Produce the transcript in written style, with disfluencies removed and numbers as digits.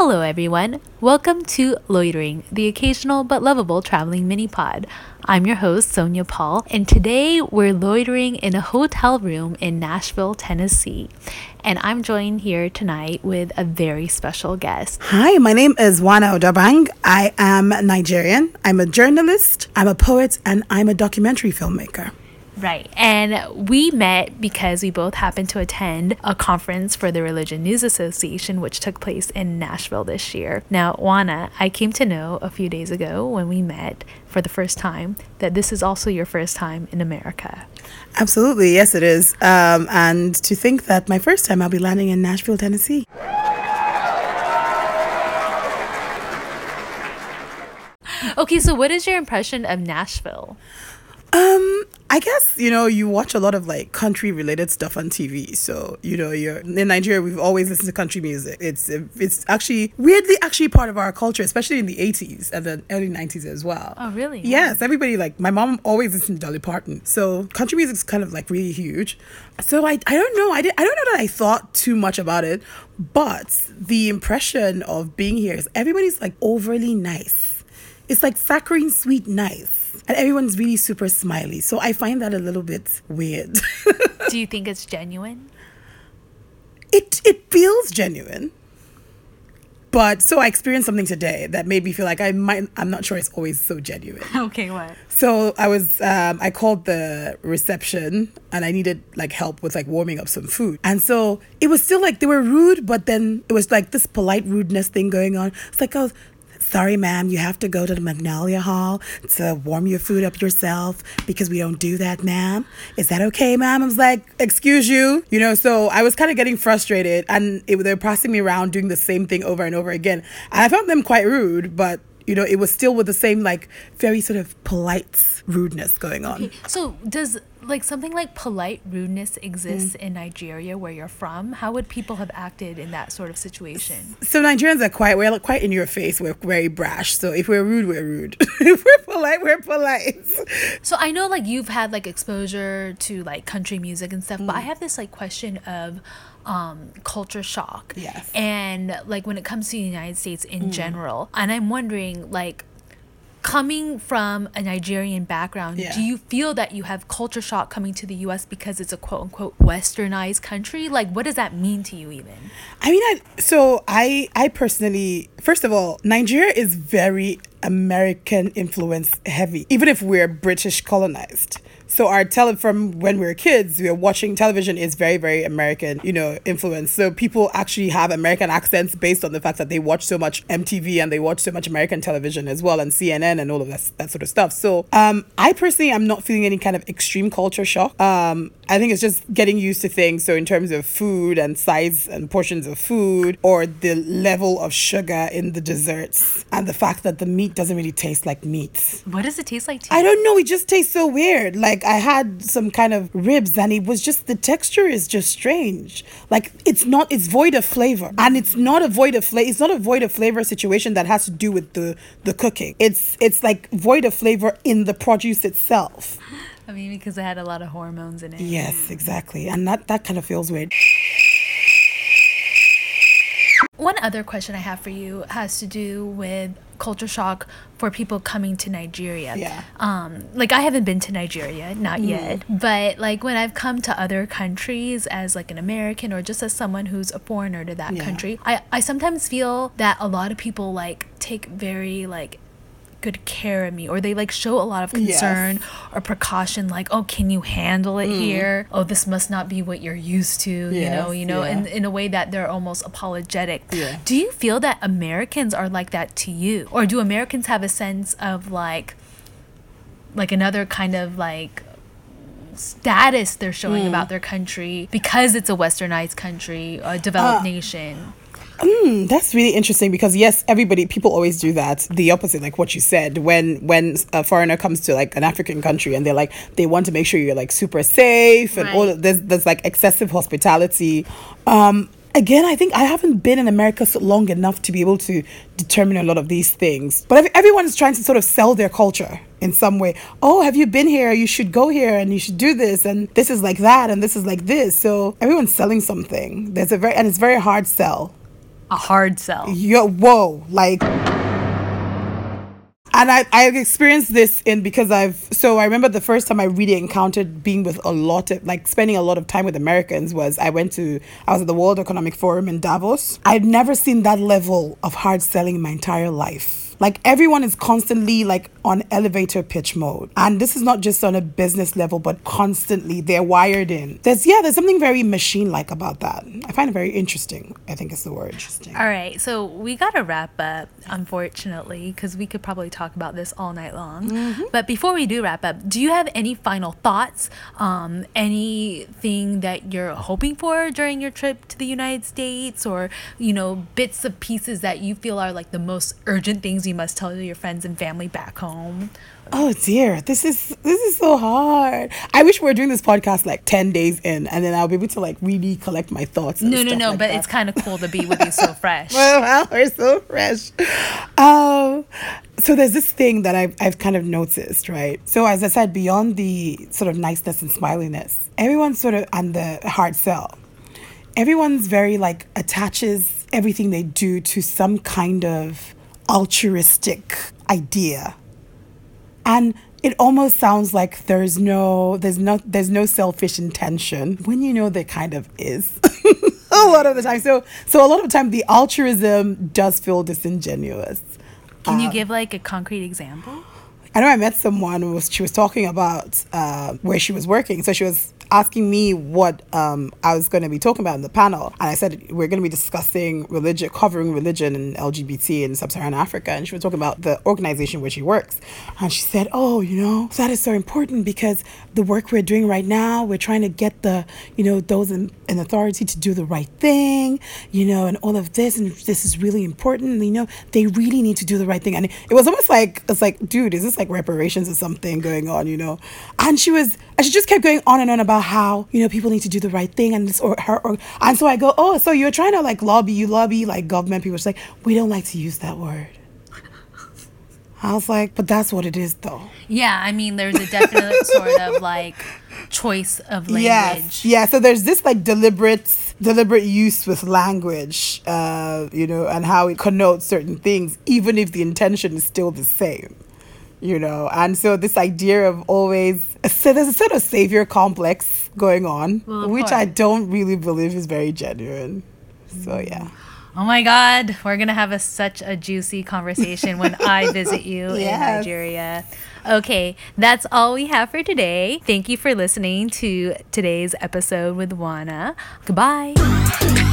Hello, everyone. Welcome to Loitering, the occasional but lovable traveling mini pod. I'm your host, Sonia Paul, and today we're loitering in a hotel room in Nashville, Tennessee. And I'm joined here tonight with a very special guest. Hi, my name is Wana Odabang. I am Nigerian. I'm a journalist, I'm a poet, and I'm a documentary filmmaker. Right. And we met because we both happened to attend a conference for the Religion News Association, which took place in Nashville this year. Now, Wana, I came to know a few days ago when we met for the first time that this is also your first time in America. Absolutely. Yes, it is. And to think that my first time I'll be landing in Nashville, Tennessee. Okay, so what is your impression of Nashville? I guess, you watch a lot of country related stuff on TV. So, you're in Nigeria, we've always listened to country music. It's actually weirdly part of our culture, especially in the 80s and the early 90s as well. Oh, really? Yes, everybody my mom always listened to Dolly Parton. So country music's kind of really huge. So I don't know. I don't know that I thought too much about it, but the impression of being here is everybody's overly nice. It's saccharine sweet nice. And everyone's really super smiley. So I find that a little bit weird. Do you think it's genuine? It feels genuine. But so I experienced something today that made me feel like I'm not sure it's always so genuine. Okay, what? So I called the reception and I needed help with warming up some food. And so it was still they were rude, but then it was this polite rudeness thing going on. It's oh, sorry, ma'am, you have to go to the Magnolia Hall to warm your food up yourself because we don't do that, ma'am. Is that okay, ma'am? I was excuse you. So I was kind of getting frustrated and they were passing me around doing the same thing over and over again. And I found them quite rude, but it was still with the same very sort of polite rudeness going on. Okay. So does something like polite rudeness exist in Nigeria where you're from? How would people have acted in that sort of situation? So Nigerians are we're quite in your face. We're very brash. So if we're rude, we're rude. If we're polite, we're polite. So I know you've had exposure to country music and stuff, but I have this question of culture shock. Yes. And when it comes to the United States in general, and I'm wondering coming from a Nigerian background, do you feel that you have culture shock coming to the US because it's a quote unquote westernized country? What does that mean to you even? I mean, I personally, first of all, Nigeria is very American influence heavy, even if we're British colonized. So from when we were kids, we were watching television is very, very American, influence. So people actually have American accents based on the fact that they watch so much MTV and they watch so much American television as well, and CNN and all of that sort of stuff. So I personally am not feeling any kind of extreme culture shock. I think it's just getting used to things. So in terms of food and size and portions of food, or the level of sugar in the desserts, and the fact that the meat doesn't really taste like meat. What does it taste like to you? I don't know. It just tastes so weird. I had some kind of ribs and it was just, the texture is just strange. It's void of flavor. And it's not a void of flavor situation that has to do with the cooking. It's void of flavor in the produce itself. I mean, because it had a lot of hormones in it. Yes, exactly. And that kind of feels weird. One other question I have for you has to do with culture shock for people coming to Nigeria. Yeah. I haven't been to Nigeria, not yet, but when I've come to other countries as an American or just as someone who's a foreigner to that country, I sometimes feel that a lot of people take very good care of me, or they show a lot of concern or precaution, oh, can you handle it here? Oh, this must not be what you're used to, in a way that they're almost apologetic. Do you feel that Americans are like that to you, or do Americans have a sense of another kind of status they're showing about their country because it's a westernized country, a developed nation? That's really interesting because yes, people always do that. The opposite, what you said, when a foreigner comes to an African country and they want to make sure you're super safe and all of this, there's excessive hospitality. Again, I think I haven't been in America so long enough to be able to determine a lot of these things. But everyone is trying to sort of sell their culture in some way. Oh, have you been here? You should go here and you should do this. And this is like that and this is like this. So everyone's selling something. And it's a very hard sell. a hard sell. Whoa, like. And I've experienced this because I remember the first time I really encountered being with spending a lot of time with Americans was I was at the World Economic Forum in Davos. I'd never seen that level of hard selling in my entire life. Like everyone is constantly like on elevator pitch mode. And this is not just on a business level, but constantly they're wired in. There's something very machine-like about that. I find it very interesting. I think it's the word interesting. All right. So we got to wrap up, unfortunately, because we could probably talk about this all night long. Mm-hmm. But before we do wrap up, do you have any final thoughts? Anything that you're hoping for during your trip to the United States, or, bits of pieces that you feel are like the most urgent things you must tell your friends and family back home? Oh dear, this is so hard. I wish we were doing this podcast like 10 days in, and then I'll be able to like really collect my thoughts. No, but that. It's kind of cool to be with you so fresh. Well, we're so fresh. So there's this thing that I've kind of noticed, right? So as I said, beyond the sort of niceness and smiliness, everyone's sort of on the hard sell. Everyone's very like attaches everything they do to some kind of altruistic idea, and it almost sounds like there's no selfish intention when there kind of is a lot of the time. So a lot of the time the altruism does feel disingenuous. Can you give like a concrete example? I know I met someone she was talking about where she was working. So she was asking me what I was going to be talking about in the panel. And I said, we're going to be discussing covering religion and LGBT in sub-Saharan Africa. And she was talking about the organization where she works. And she said, that is so important because the work we're doing right now, we're trying to get those in authority to do the right thing, and all of this. And this is really important. They really need to do the right thing. And it was almost like, dude, is this like reparations or something going on, And she just kept going on and on about how people need to do the right thing, and this and so I go, so you're trying to like lobby like government people. She's like, we don't like to use that word. I was like, but that's what it is though. Yeah, I mean, there's a definite sort of like choice of language. Yeah, so there's this like deliberate use with language, and how it connotes certain things, even if the intention is still the same. And so this idea of there's a sort of savior complex going on, which I don't really believe is very genuine. So, yeah. Oh my God, we're going to have such a juicy conversation when I visit you in Nigeria. Okay, that's all we have for today. Thank you for listening to today's episode with Juana. Goodbye.